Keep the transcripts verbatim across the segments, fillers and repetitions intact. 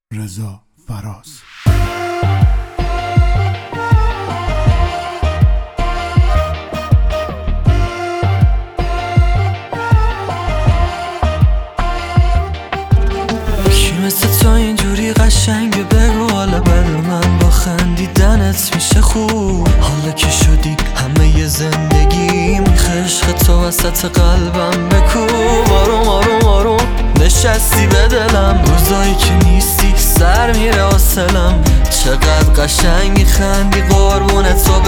رضا فراز. کی مثل تو اینجوری قشنگه بگو، حالا بد من با خندیدنت میشه خوب. حالا که شدی همه ی زندگی میخه عشق تو وسط قلبم بکوب. آروم آروم آروم نشستی به دلم، روزایی که نیستی سر میره حاصلم. چقدر قشنگ میخندی قربون تو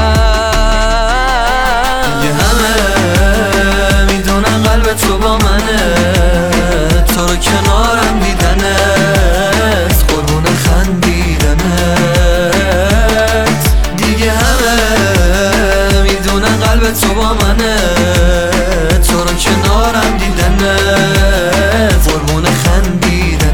برم. یه همه میدونن قلب تو با منه، تو رو کنارم دیدنت قربون خندیدنت. دیگه همه میدونن قلب تو با منه، تو رو کنارم دیدنت قربون خندیدنت.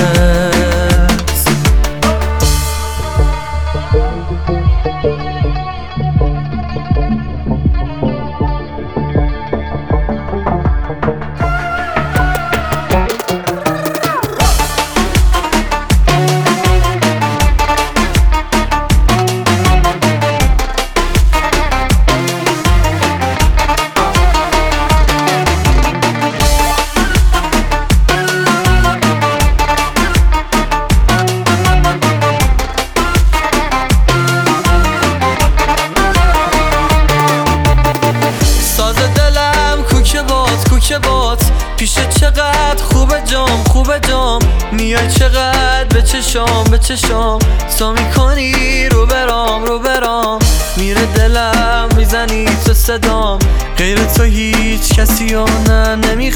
کوکه بات پیشه چقدر خوبه جام خوبه جام، میای چقدر به چشام به چشام، تو میکنی رو برام رو برام. میره دلم میزنی تو صدام، غیر تو هیچ کسی و نه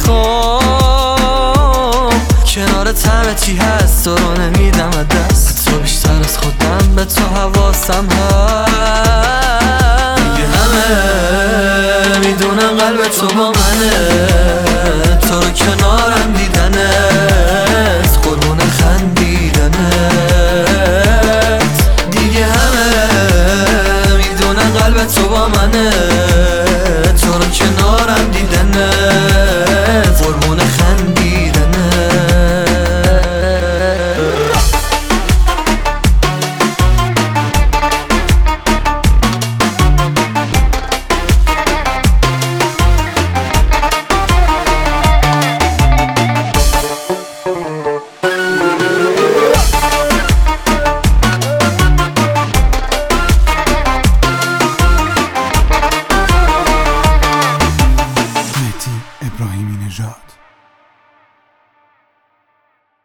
نمیخوام. کنارت همه چی هست تو رو نمیدم دست، تو بیشتر از خودم به تو حواسم هست. دیگه همه میدونم قلب تو با من،